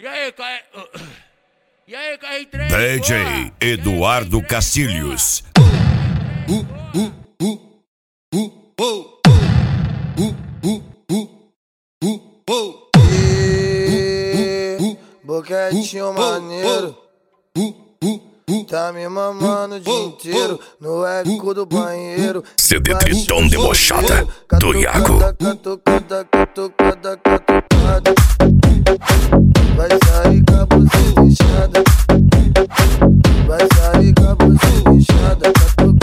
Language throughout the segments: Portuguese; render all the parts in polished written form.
E aí, E aí, KR3? DJ Eduardo Cacilhos. Boquetinho maneiro, tá me mamando o dia inteiro no eco do banheiro. CD Tritão Debochada do Iago. Catucada, vai sair com a buceta inchada, vai sair com a buceta inchada.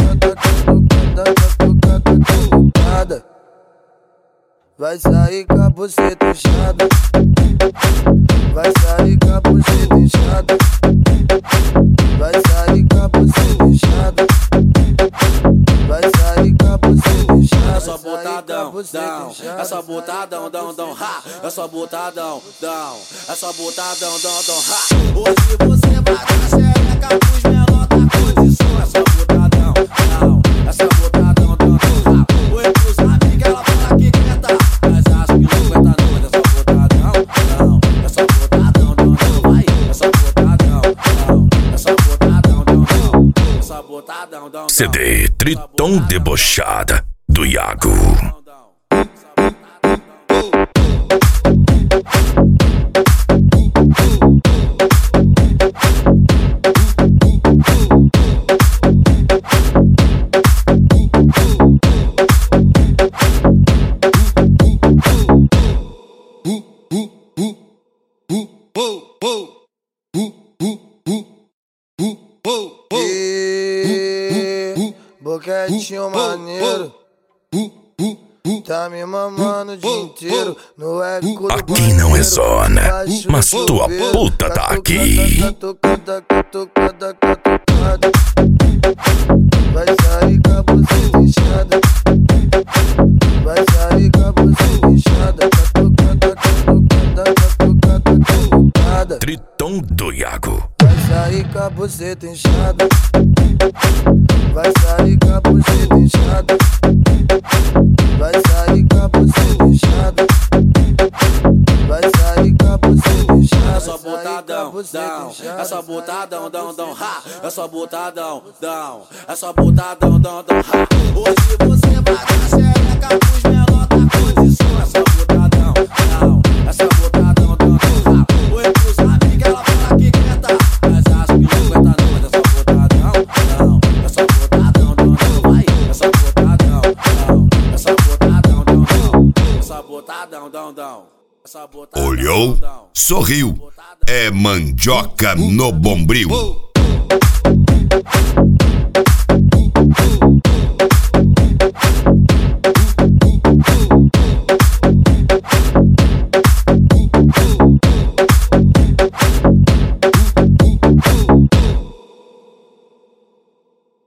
Catucada, vai sair com a buceta inchada, vai sair com a buceta inchada, vai sair com a buceta inchada, vai sair com a buceta inchada. É só botadão, dão, é só botadão, dão, ha, é só botadão, dão, é só botadão, dão, ha. Hoje você vai dar xereca pros menor da condição. É só botadão, dão, é só botadão, ha. Oi pros amigos, ela fala que quer tá, mas acho que não aguenta não. Mas é só botadão, dão, é só botadão, vai. É só botadão, dão, é só botadão, é só botadão, dão. CD Tritão Debochada do Iago. Boquetinho maneiro, tá me mamando o dia inteiro no eco do Aqui não é zona, mas tua puta tá aqui. Catucada, vai sair com a buceta inchada, vai sair com a buceta inchada. Catucada, Tritão do Iago. vai sair com a buceta inchada, vai sair com a buceta inchada, vai sair com a buceta inchada, vai sair com a buceta inchada. É só botadão, dão, é só botadão, dão, ha, é só botadão, dão, é só botadão, dão, ha. Hoje você vai dar xereca pros menor da condição. É só botadão, dão, é só botadão, ha. Oi pros amigos, ela fala que quer tá, mas acho que não aguenta não. Mas é só botadão, dão, é só botadão, vai. É só botadão, dão, é só botadão, é só botadão, dão. Olhou, sorriu, é mandioca no bombril.